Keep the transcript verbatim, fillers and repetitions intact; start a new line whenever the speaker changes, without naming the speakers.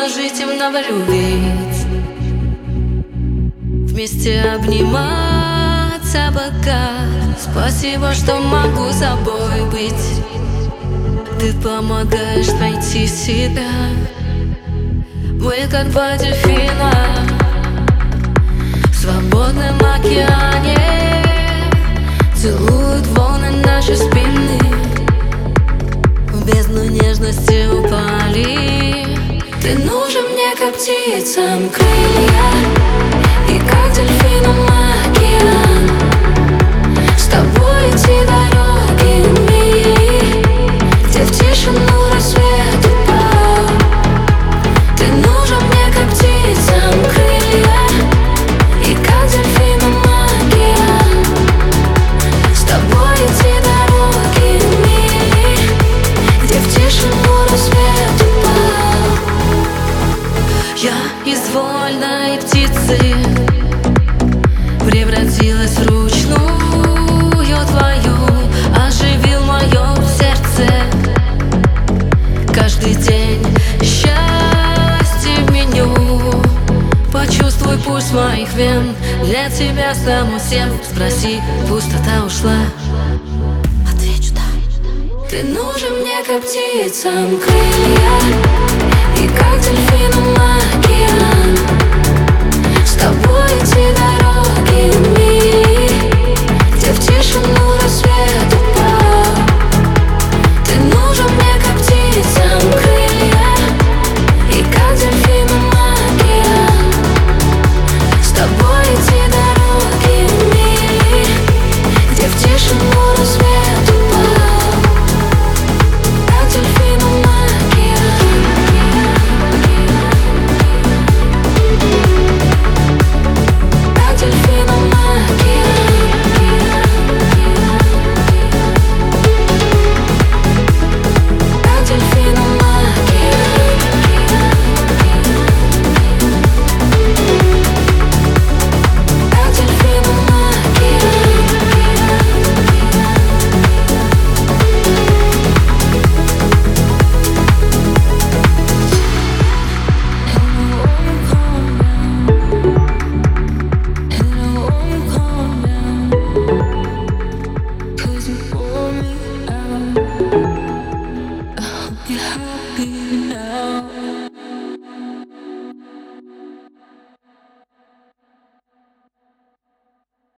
положительного любить, вместе обниматься бока. Спасибо, что могу собой быть. Ты помогаешь найти себя. Мы как два дельфина в свободном океане. Целуют волны наши спины, в бездну нежности упали. Ты нужен мне, как птицам крылья, и как дельфинам океан. С тобой идти дорогами, где в тишину рассвет упал. Ты нужен мне, как птицам крылья, и как дельфинам океан. С тобой идти дорогами, где в тишину рассвет упал. Я из вольной птицы превратилась в ручную твою, оживил мое сердце. Каждый день счастье в меню. Почувствуй пульс моих вен, для тебя саму всем. Спроси, пустота ушла? Отвечу да. Ты нужен мне, как птицам крылья, и как дельфин.